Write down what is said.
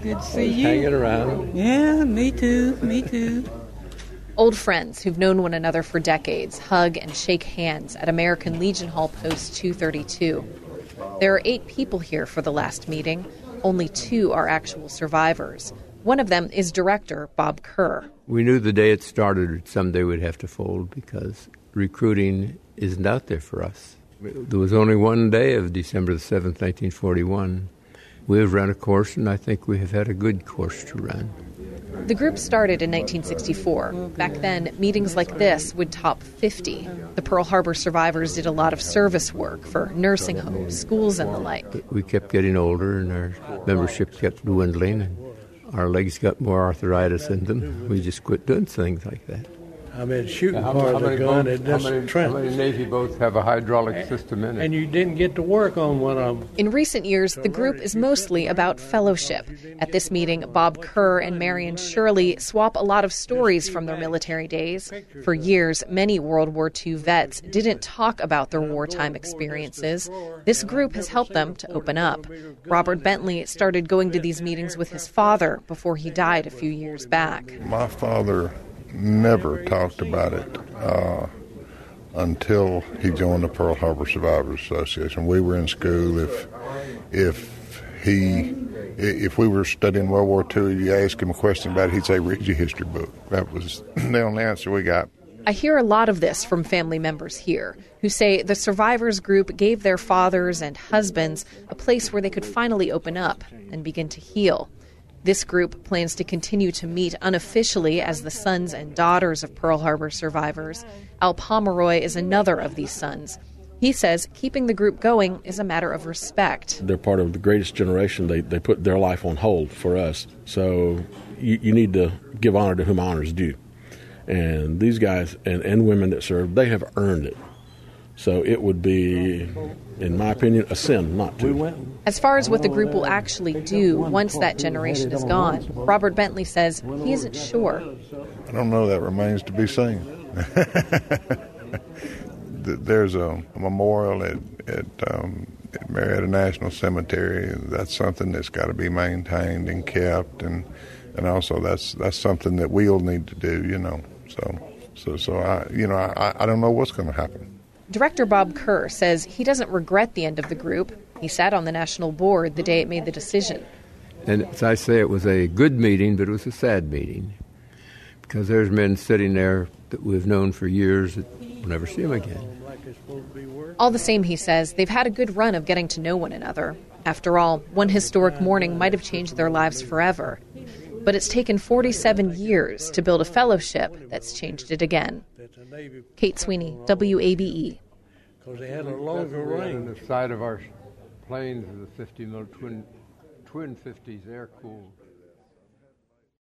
Good to see you. Hanging around. Yeah, me too. Old friends who've known one another for decades hug and shake hands at American Legion Hall Post 232. There are 8 people here for the last meeting. Only 2 are actual survivors. One of them is director Bob Kerr. We knew the day it started someday we'd have to fold because recruiting isn't out there for us. There was only one day of December the 7th, 1941. We have run a course, and I think we have had a good course to run. The group started in 1964. Back then, meetings like this would top 50. The Pearl Harbor survivors did a lot of service work for nursing homes, schools, and the like. We kept getting older, and our membership kept dwindling, and our legs got more arthritis in them. We just quit doing things like that. I've been shooting part of the gun at this Trent. How many Navy boats have a hydraulic system in it? And you didn't get to work on one of them. In recent years, the group is mostly about fellowship. At this meeting, Bob Kerr and Marion Shirley swap a lot of stories from their military days. For years, many World War II vets didn't talk about their wartime experiences. This group has helped them to open up. Robert Bentley started going to these meetings with his father before he died a few years back. My father never talked about it until he joined the Pearl Harbor Survivors Association. We were in school. If we were studying World War II, you ask him a question about it, he'd say, "Read your history book." That was the only answer we got. I hear a lot of this from family members here who say the survivors group gave their fathers and husbands a place where they could finally open up and begin to heal. This group plans to continue to meet unofficially as the sons and daughters of Pearl Harbor survivors. Al Pomeroy is another of these sons. He says keeping the group going is a matter of respect. They're part of the greatest generation. They put their life on hold for us. So you need to give honor to whom honor is due. And these guys and women that serve, they have earned it. So it would be, in my opinion, a sin not to. As far as what the group will actually do once that generation is gone, Robert Bentley says he isn't sure. I don't know. That remains to be seen. There's a memorial at Marietta National Cemetery. That's something that's got to be maintained and kept, and also that's something that we'll need to do. So I don't know what's going to happen. Director Bob Kerr says he doesn't regret the end of the group. He sat on the national board the day it made the decision. And as I say, it was a good meeting, but it was a sad meeting because there's men sitting there that we've known for years that we'll never see them again. All the same, he says, they've had a good run of getting to know one another. After all, one historic morning might have changed their lives forever. But it's taken 47 years to build a fellowship that's changed it again. Kate Sweeney, WABE. Because they had a longer range. On the side of our planes is the 50 mil twin 50s air-cooled.